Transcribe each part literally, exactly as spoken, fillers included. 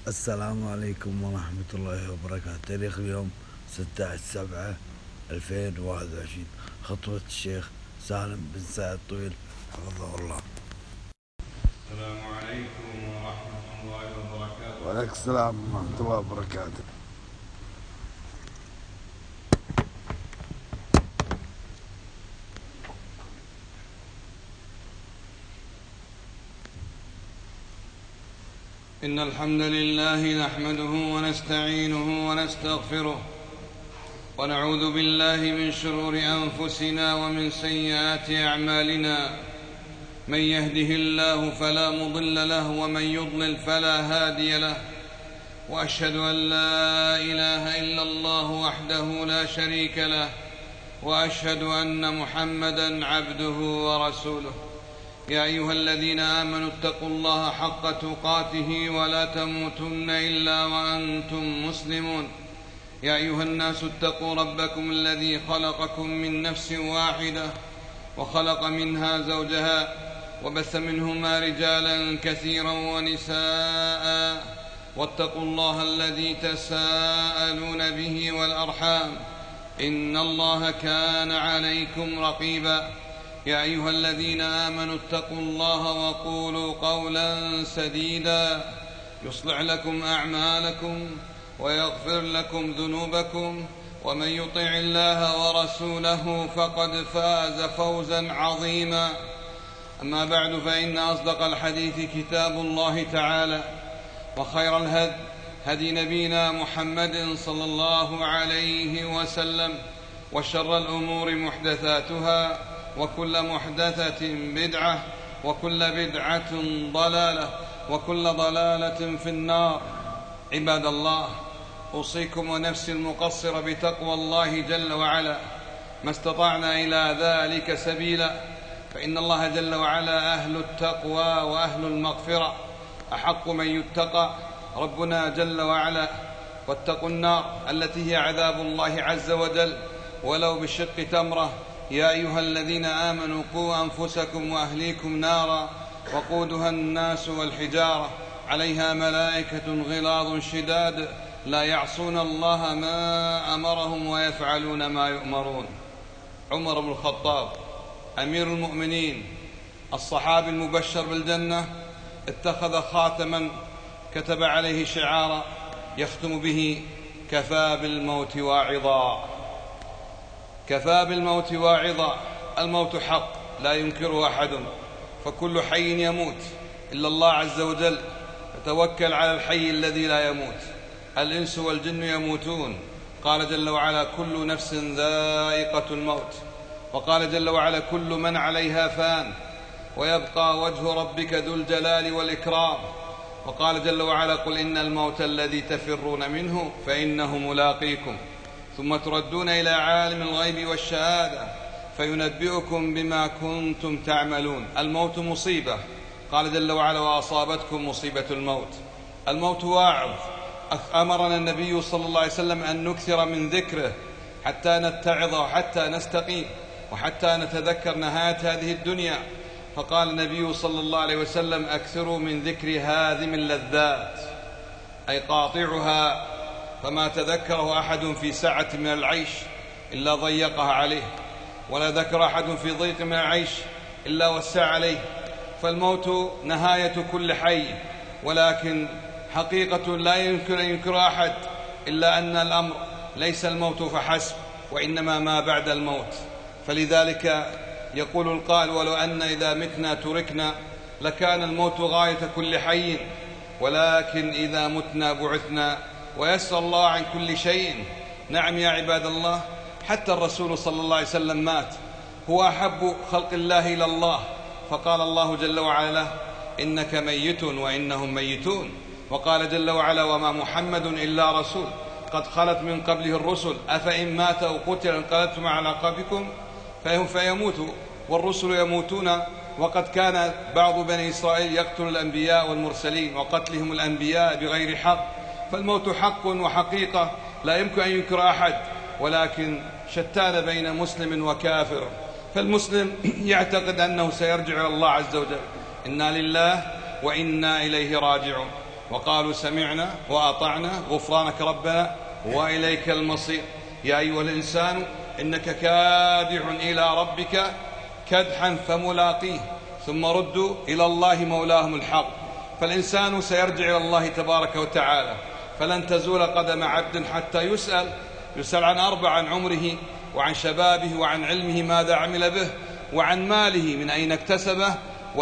السلام عليكم ورحمة الله وبركاته. تاريخ اليوم ستة عشر سبعة ألفين وواحد وعشرين. خطوة الشيخ سالم بن سعد طويل حفظه الله. السلام عليكم ورحمة الله وبركاته. وعليكم السلام ورحمة الله وبركاته. إن الحمد لله نحمده ونستعينه ونستغفره ونعوذ بالله من شرور أنفسنا ومن سيئات أعمالنا. من يهده الله فلا مضل له ومن يضلل فلا هادي له، وأشهد أن لا إله إلا الله وحده لا شريك له، وأشهد أن محمدًا عبده ورسوله. يا أيها الذين آمنوا اتقوا الله حق تقاته ولا تموتن إلا وأنتم مسلمون. يا أيها الناس اتقوا ربكم الذي خلقكم من نفس واحدة وخلق منها زوجها وبث منهما رجالا كثيرا ونساء، واتقوا الله الذي تساءلون به والأرحام، إن الله كان عليكم رقيبا. يا أيها الذين آمنوا اتقوا الله وقولوا قولا سديدا يصلح لكم أعمالكم ويغفر لكم ذنوبكم، ومن يطع الله ورسوله فقد فاز فوزا عظيما. أما بعد، فإن أصدق الحديث كتاب الله تعالى، وخير الهدي هدي نبينا محمد صلى الله عليه وسلم، وشر الأمور محدثاتها، وكل محدثة بدعة، وكل بدعة ضلالة، وكل ضلالة في النار. عباد الله، أوصيكم ونفسي المقصر بتقوى الله جل وعلا ما استطعنا إلى ذلك سبيلا، فإن الله جل وعلا أهل التقوى وأهل المغفرة، أحق من يتقى ربنا جل وعلا. واتقوا النار التي هي عذاب الله عز وجل ولو بشق تمرة. يا أيها الذين آمنوا قوا أنفسكم وأهليكم نارا وقودها الناس والحجارة عليها ملائكة غلاظ شداد لا يعصون الله ما أمرهم ويفعلون ما يؤمرون. عمر بن الخطاب أمير المؤمنين الصحابي المبشر بالجنة اتخذ خاتما كتب عليه شعارا يختم به: كفى بالموت واعظا. كفى بالموت واعظا. الموت حق لا ينكره أحد، فكل حي يموت إلا الله عز وجل، فتوكل على الحي الذي لا يموت. الإنس والجن يموتون، قال جل وعلا: كل نفس ذائقة الموت. وقال جل وعلا: كل من عليها فان ويبقى وجه ربك ذو الجلال والإكرام. وقال جل وعلا: قل إن الموت الذي تفرون منه فإنه ملاقيكم ثم تردون إلى عالم الغيب والشهادة فينبئكم بما كنتم تعملون. الموت مصيبة، قال جل وعلا: وأصابتكم مصيبة الموت. الموت واعظ، أمرنا النبي صلى الله عليه وسلم أن نكثر من ذكره حتى نتعظ وحتى نستقيم وحتى نتذكر نهاية هذه الدنيا. فقال النبي صلى الله عليه وسلم: أكثروا من ذكر هادم اللذات، أي قاطعها، فما تذكره أحد في سعة من العيش إلا ضيقها عليه، ولا ذكر أحد في ضيق من العيش إلا وسع عليه. فالموت نهاية كل حي، ولكن حقيقة لا يمكن أن ينكر أحد إلا أن الأمر ليس الموت فحسب، وإنما ما بعد الموت. فلذلك يقول القائل: ولو أن إذا متنا تركنا لكان الموت غاية كل حي، ولكن إذا متنا بعثنا ويسر الله عن كل شيء. نعم يا عباد الله، حتى الرسول صلى الله عليه وسلم مات، هو أحب خلق الله إلى الله، فقال الله جل وعلا: إنك ميت وإنهم ميتون. وقال جل وعلا: وما محمد إلا رسول قد خلت من قبله الرسل أفإن مات أو قتل انقلبتم على أعقابكم. فهم فيموتوا والرسل يموتون. وقد كان بعض بني إسرائيل يقتل الأنبياء والمرسلين وقتلهم الأنبياء بغير حق. فالموت حق وحقيقة لا يمكن أن ينكر أحد، ولكن شتان بين مسلم وكافر. فالمسلم يعتقد أنه سيرجع إلى الله عز وجل، إنا لله وإنا إليه راجعون. وقالوا سمعنا وأطعنا غفرانك ربنا وإليك المصير. يا أيها الإنسان إنك كادح إلى ربك كدحا فملاقيه ثم ردوا إلى الله مولاهم الحق. فالإنسان سيرجع إلى الله تبارك وتعالى، فلن تزول قدم عبد حتى يسأل يسأل عن أربع: عن عمره وعن شبابه وعن علمه ماذا عمل به وعن ماله من أين اكتسبه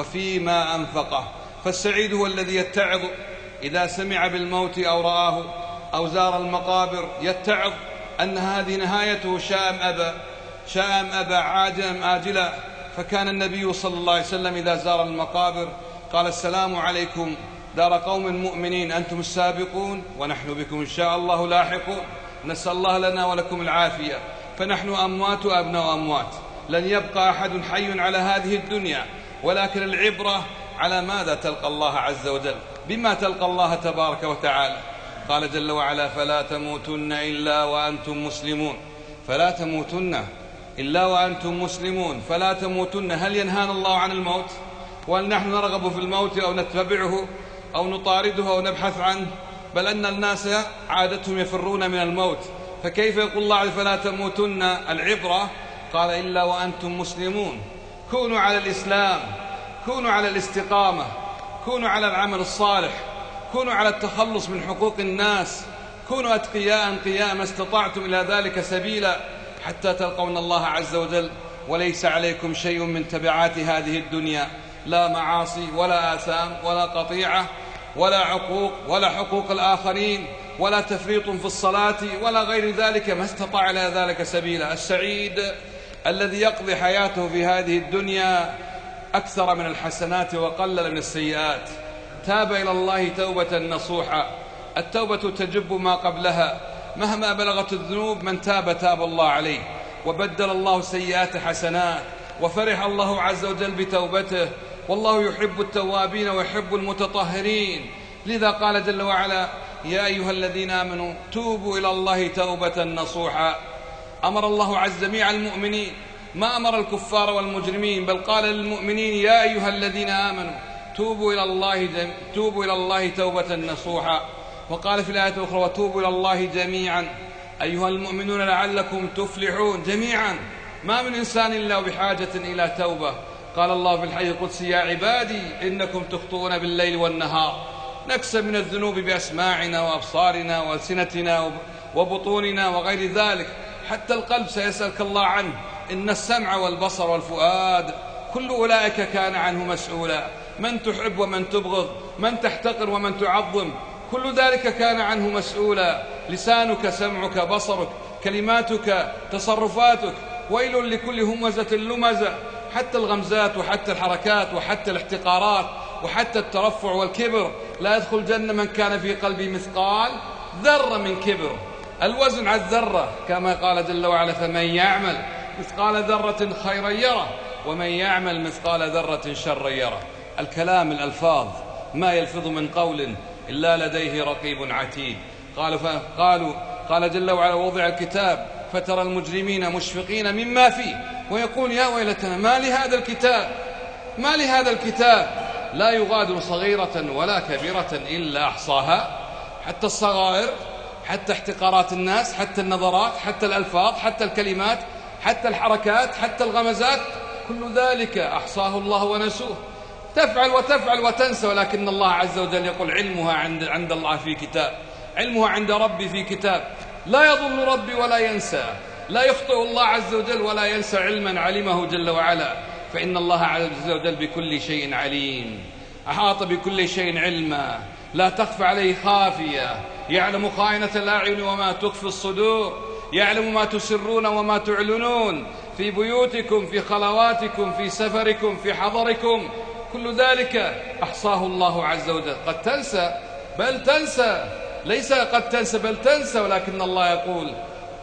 وفيما أنفقه. فالسعيد هو الذي يتعظ إذا سمع بالموت أو رآه أو زار المقابر، يتعظ أن هذه نهايته شاء أم أبى، شاء أم أبى، عاجلا أم آجلا. فكان النبي صلى الله عليه وسلم إذا زار المقابر قال: السلام عليكم دار قوم مؤمنين أنتم السابقون ونحن بكم إن شاء الله لاحقون، نسأل الله لنا ولكم العافية، فنحن أموات وأبناء أموات، لن يبقى أحد حي على هذه الدنيا، ولكن العبرة على ماذا تلقى الله عز وجل، بما تلقى الله تبارك وتعالى. قال جل وعلا: فلا تموتن إلا وأنتم مسلمون. فلا تموتن إلا وأنتم مسلمون. فلا تموتن، هل ينهانا الله عن الموت؟ وهل نحن نرغب في الموت أو نتبعه أو نطارده أو نبحث عنه؟ بل أن الناس عادتهم يفرون من الموت، فكيف يقول الله فلا تموتن؟ العبرة قال: إلا وأنتم مسلمون. كونوا على الإسلام، كونوا على الاستقامة، كونوا على العمل الصالح، كونوا على التخلص من حقوق الناس، كونوا أتقياء أنقياء ما استطعتم إلى ذلك سبيلا حتى تلقون الله عز وجل وليس عليكم شيء من تبعات هذه الدنيا، لا معاصي ولا آثام ولا قطيعة ولا عقوق ولا حقوق الآخرين ولا تفريط في الصلاة ولا غير ذلك ما استطاع إلى ذلك سبيلا. السعيد الذي يقضي حياته في هذه الدنيا أكثر من الحسنات وقلل من السيئات، تاب إلى الله توبة نصوحا. التوبة تجب ما قبلها، مهما بلغت الذنوب من تاب تاب الله عليه، وبدل الله سيئات حسنات، وفرح الله عز وجل بتوبته، والله يحب التوابين ويحب المتطهرين. لذا قال جل وعلا: يا أيها الذين آمنوا توبوا إلى الله توبة نصوحا. أمر الله عز جميع المؤمنين، ما أمر الكفار والمجرمين، بل قال للمؤمنين: يا أيها الذين آمنوا توبوا إلى الله جم... توبوا إلى الله توبة نصوحا. وقال في الآية الأخرى: وتوبوا إلى الله جميعا أيها المؤمنون لعلكم تفلحون. جميعا، ما من إنسان إلا بحاجة إلى توبة. قال الله في الحديث القدسي: يا عبادي إنكم تخطئون بالليل والنهار، نكسب من الذنوب بأسماعنا وأبصارنا وألسنتنا وبطوننا وغير ذلك، حتى القلب سيسألك الله عنه. إن السمع والبصر والفؤاد كل أولئك كان عنه مسؤولا، من تحب ومن تبغض، من تحتقر ومن تعظم، كل ذلك كان عنه مسؤولا. لسانك، سمعك، بصرك، كلماتك، تصرفاتك، ويل لكل همزة لمزة. حتى الغمزات وحتى الحركات وحتى الاحتقارات وحتى الترفع والكبر، لا يدخل الجنة من كان في قلبه مثقال ذرة من كبر. الوزن على الذرة، كما قال جل وعلا: فمن يعمل مثقال ذرة خيرا يره ومن يعمل مثقال ذرة شرا يره. الكلام، الألفاظ، ما يلفظ من قول إلا لديه رقيب عتيد. قالوا قالوا قال جل وعلا: وضع الكتاب فترى المجرمين مشفقين مما فيه ويقول يا ويلتنا ما لهذا الكتاب ما لهذا الكتاب لا يغادر صغيرة ولا كبيرة إلا أحصاها. حتى الصغائر، حتى احتقارات الناس، حتى النظرات، حتى الألفاظ، حتى الكلمات، حتى الحركات، حتى الغمزات، كل ذلك أحصاه الله ونسوه. تفعل وتفعل وتنسى، ولكن الله عز وجل يقول: علمها عند, عند الله في كتاب، علمها عند ربي في كتاب. لا يضل ربي ولا ينسى، لا يخطئ الله عز وجل ولا ينسى علما علمه جل وعلا، فإن الله عز وجل بكل شيء عليم، أحاط بكل شيء علما، لا تخفى عليه خافية، يعلم خائنة الأعين وما تخفي الصدور، يعلم ما تسرون وما تعلنون في بيوتكم، في خلواتكم، في سفركم، في حضركم، كل ذلك أحصاه الله عز وجل. قد تنسى، بل تنسى، ليس قد تنسى بل تنسى، ولكن الله يقول: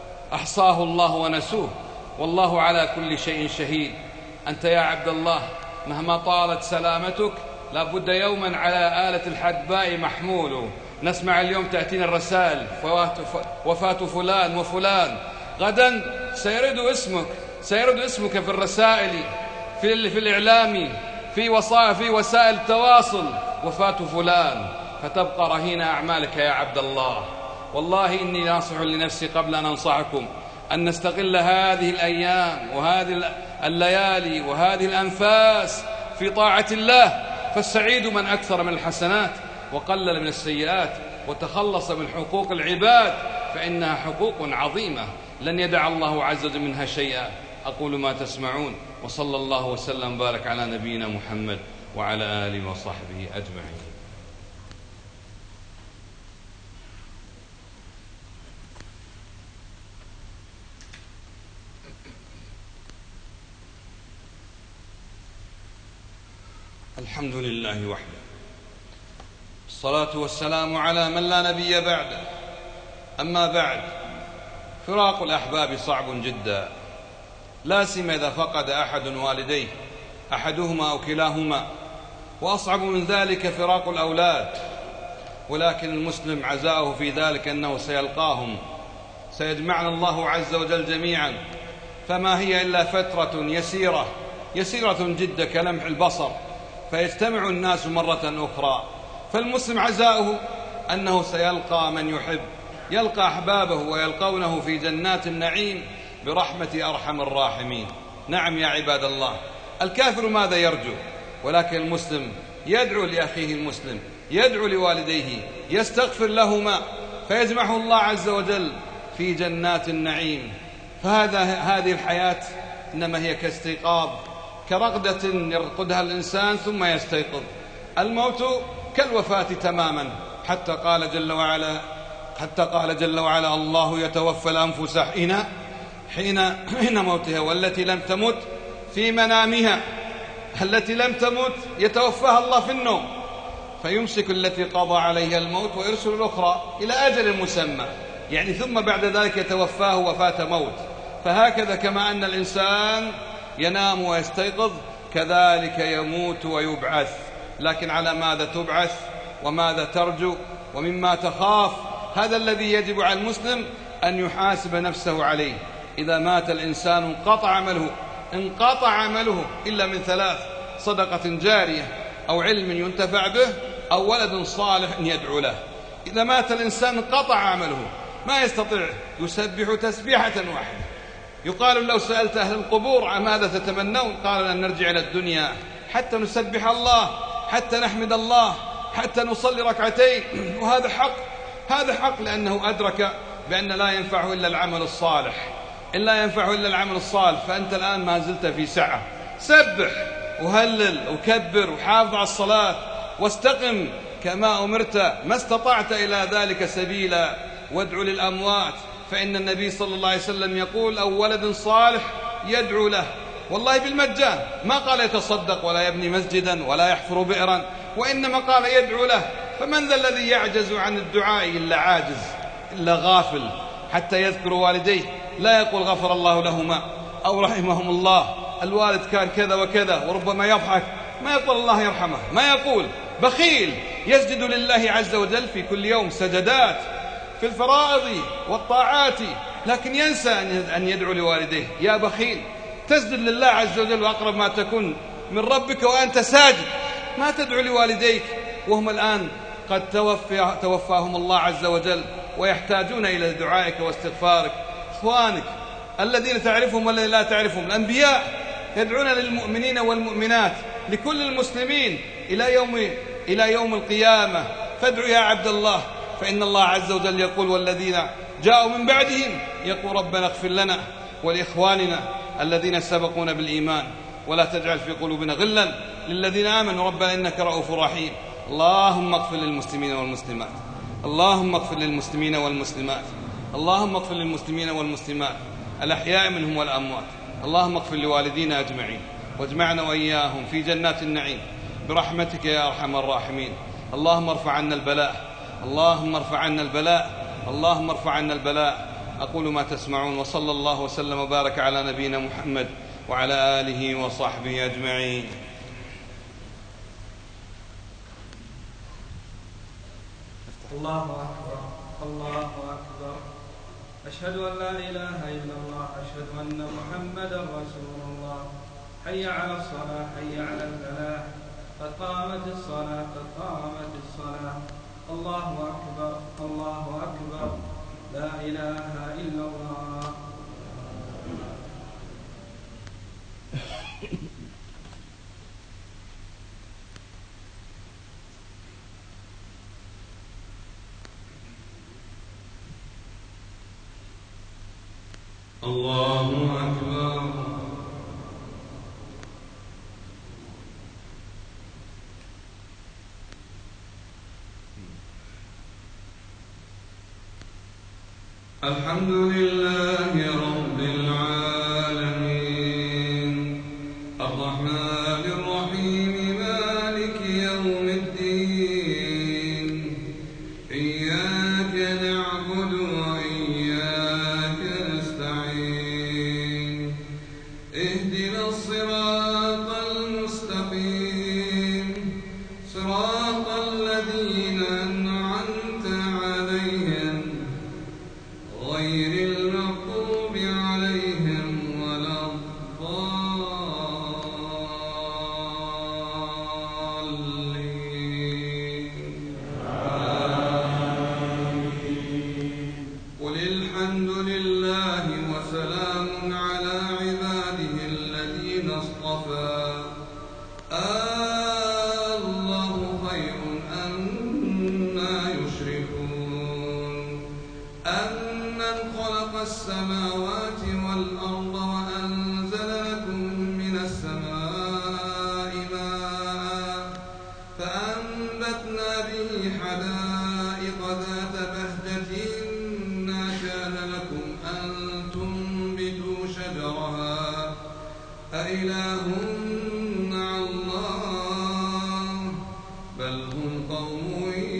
أحصاه الله ونسوه، والله على كل شيء شهيد. أنت يا عبد الله مهما طالت سلامتك لابد يوما على آلة الحدباء محمول. نسمع اليوم تأتينا الرسائل: وفاة فلان وفلان، غدا سيرد اسمك سيرد اسمك في الرسائل، في, في الإعلام، في وسائل في وسائل التواصل: وفاة فلان فتبقى رهين أعمالك يا عبد الله. والله إني ناصح لنفسي قبل أن أنصحكم أن نستغل هذه الأيام وهذه الليالي وهذه الأنفاس في طاعة الله، فالسعيد من أكثر من الحسنات وقلل من السيئات وتخلص من حقوق العباد، فإنها حقوق عظيمة لن يدع الله عز وجل منها شيئا. أقول ما تسمعون، وصلى الله وسلم وبارك على نبينا محمد وعلى آله وصحبه أجمعين. الحمد لله وحده، الصلاة والسلام على من لا نبي بعده. أما بعد، فراق الأحباب صعب جدا، لا سيما إذا فقد أحد والديه، أحدهما أو كلاهما، وأصعب من ذلك فراق الأولاد. ولكن المسلم عزاؤه في ذلك أنه سيلقاهم، سيجمعنا الله عز وجل جميعا، فما هي إلا فترة يسيرة يسيرة جدا كلمح البصر، فيجتمع الناس مرة أخرى. فالمسلم عزاؤه أنه سيلقى من يحب، يلقى أحبابه ويلقونه في جنات النعيم برحمة أرحم الراحمين. نعم يا عباد الله، الكافر ماذا يرجو؟ ولكن المسلم يدعو لأخيه المسلم، يدعو لوالديه، يستغفر لهما، فيجمعه الله عز وجل في جنات النعيم. فهذا هذه الحياة إنما هي كاستيقاظ، كرقدة يرقدها الإنسان ثم يستيقظ. الموت كالوفاة تماما، حتى قال جل وعلا حتى قال جل وعلا: الله يتوفى الأنفس حين حين حين موتها والتي لم تمت في منامها. التي لم تمت يتوفاها الله في النوم، فيمسك التي قضى عليها الموت ويرسل الأخرى إلى أجل مسمى، يعني ثم بعد ذلك يتوفاه وفاة موت. فهكذا كما أن الإنسان ينام ويستيقظ، كذلك يموت ويبعث. لكن على ماذا تبعث وماذا ترجو ومما تخاف؟ هذا الذي يجب على المسلم أن يحاسب نفسه عليه. إذا مات الإنسان انقطع عمله انقطع عمله إلا من ثلاث: صدقة جارية، أو علم ينتفع به، أو ولد صالح يدعو له. إذا مات الإنسان انقطع عمله، ما يستطيع يسبح تسبيحة واحدة. يقال لو سألت أهل القبور عن ماذا تتمنون، قالوا أن نرجع إلى الدنيا حتى نسبح الله، حتى نحمد الله، حتى نصلي ركعتين. وهذا حق، هذا حق، لأنه أدرك بأن لا ينفعه إلا العمل الصالح، إن لا ينفعه إلا العمل الصالح. فأنت الآن ما زلت في سعة، سبح وهلل وكبر وحافظ على الصلاة واستقم كما أمرت ما استطعت إلى ذلك سبيلا، وادعو للأموات، فإن النبي صلى الله عليه وسلم يقول: أو ولد صالح يدعو له. والله بالمجان، ما قال يتصدق ولا يبني مسجدا ولا يحفر بئرا، وإنما قال يدعو له. فمن ذا الذي يعجز عن الدعاء إلا عاجز، إلا غافل، حتى يذكر والديه لا يقول غفر الله لهما أو رحمهم الله، الوالد كان كذا وكذا، وربما يضحك، ما يقول الله يرحمه، ما يقول. بخيل يسجد لله عز وجل في كل يوم سجدات في الفرائض والطاعات، لكن ينسى أن يدعو لوالديه. يا بخيل، تسجد لله عز وجل وأقرب ما تكون من ربك وأنت ساجد، ما تدعو لوالديك وهم الآن قد توفى توفاهم الله عز وجل ويحتاجون إلى دعائك واستغفارك. إخوانك الذين تعرفهم والذين لا تعرفهم، الأنبياء يدعون للمؤمنين والمؤمنات، لكل المسلمين إلى يوم إلى يوم القيامة. فادعوا يا عبد الله، فإن الله عز وجل يقول: والذين جاءوا من بعدهم يقول ربنا اغفر لنا ولإخواننا الذين سبقونا بالإيمان ولا تجعل في قلوبنا غلا للذين آمنوا ربنا إنك رؤوف رحيم. اللهم اغفر للمسلمين والمسلمات، اللهم اغفر للمسلمين والمسلمات، اللهم اغفر للمسلمين والمسلمات الأحياء منهم والأموات. اللهم اغفر لوالدينا أجمعين، واجمعنا وإياهم في جنات النعيم برحمتك يا أرحم الراحمين. اللهم ارفع عنا البلاء، اللهم ارفع عنا البلاء، اللهم ارفع عنا البلاء. أقول ما تسمعون، وصلى الله وسلم وبارك على نبينا محمد وعلى آله وصحبه أجمعين. الله أكبر، الله أكبر، أشهد أن لا إله إلا الله، أشهد أن محمدا رسول الله. حي على الصلاة، حي على الفلاح، قد قامت الصلاة، قد قامت الصلاة. الله أكبر الله أكبر لا إله إلا الله. الله أكبر. الحمد لله رب العالمين الرحمن الرحيم مالك يوم الدين إياك نعبد وإياك نستعين اهدنا الصراط المستقيم صراط الذين أنعمت عليهم غير المغضوب عليهم ولا الضالين. قل الحمد لله وسلام على عباده الذين اصطفى الله خير أما يشركون أمن خلق السماوات والأرض وأنزل لكم من السماء ماء فأنبتنا به حدائق ذات بهجة ما كان لكم أن تنبتوا شجرها أإله مع الله بل هم قوم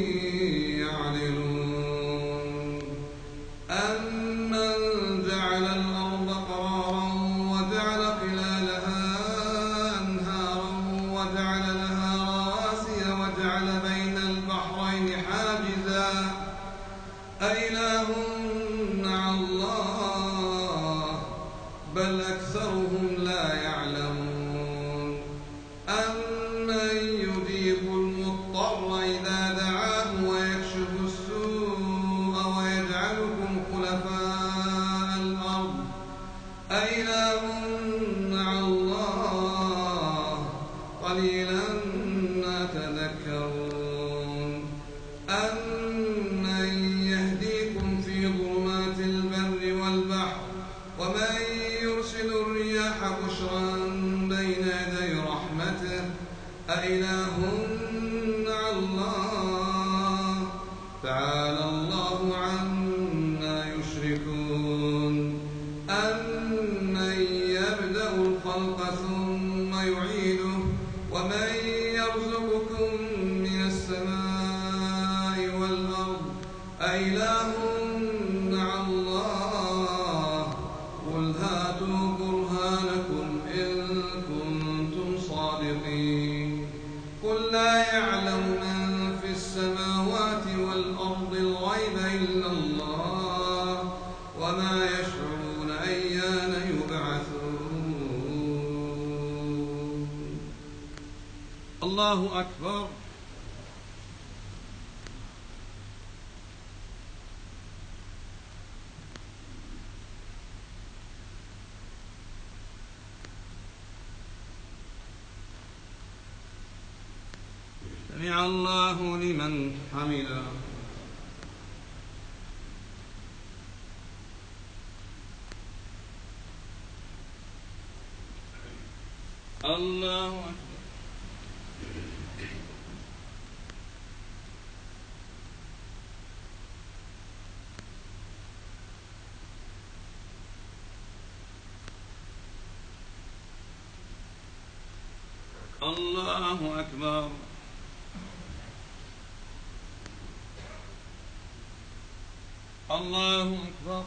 يعدلون. أمن جعل الأرض قرارا وجعل خلالها أنهارا وجعل لها رواسي وجعل بين البحرين حاجزا أإله مع الله بل أكثرهم لا يعلمون. أمن يجيب المضطر إذا دعاه ويكشف السوء ويجعلكم خلفاء الأرض أإله مع الله قليلا ما تذكرون. أمن يهديكم في ظلمات البر والبحر ومن يرسل الرياح بشرا بين يدي رحمته أإله مع الله تعالى الله عما يشركون. أمن يبدأ الخلق ثم يعيده ومن يرزقكم من السماء والأرض أإله مع الله قل هاتوا برهانكم إن كنتم صادقين. قل لا يعلم من في السماوات والأرض الغيب إلا الله وما يشعرون أيان يبعثون. الله أكبر. سمع الله لمن حمده. الله أكبر. الله أكبر. الله أكبر.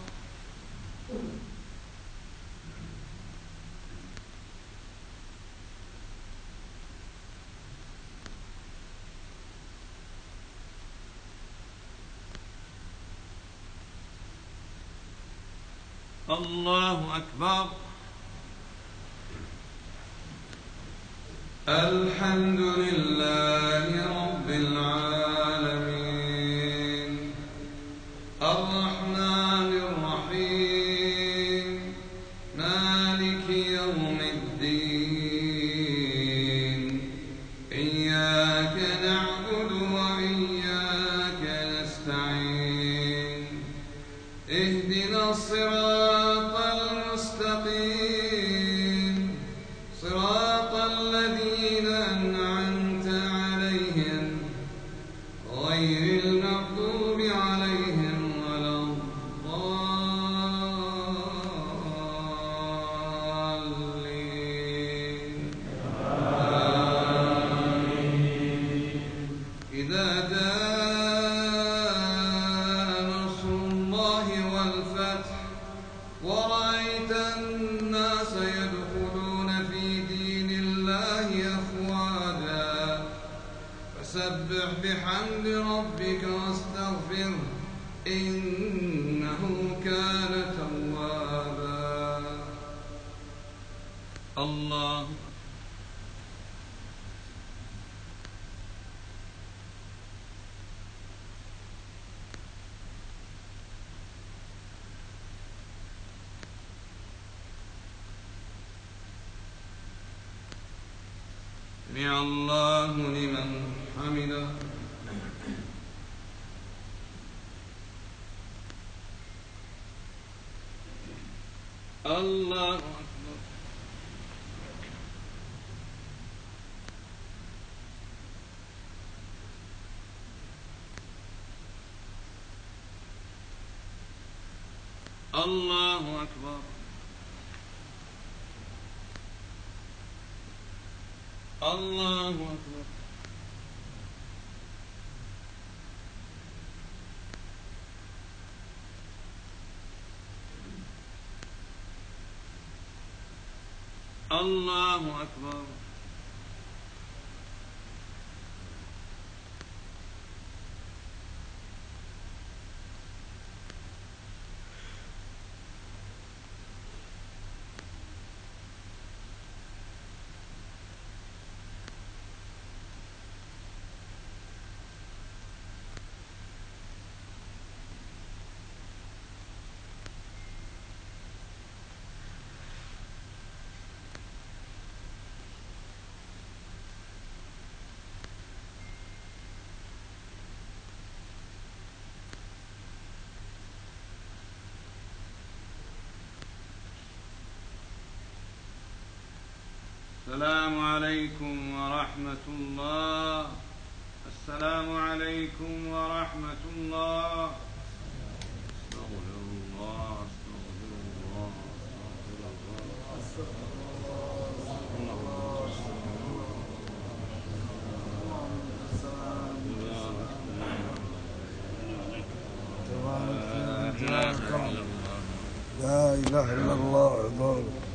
الله أكبر. الحمد لله رب العالمين بحمد ربك واستغفره إنه كان توابا. الله سمع الله لمن حمده. الله أكبر. الله أكبر. الله أكبر. الله أكبر. السلام عليكم ورحمة الله. السلام عليكم ورحمة الله. استغفر الله استغفر الله استغفر الله. لا إله إلا الله.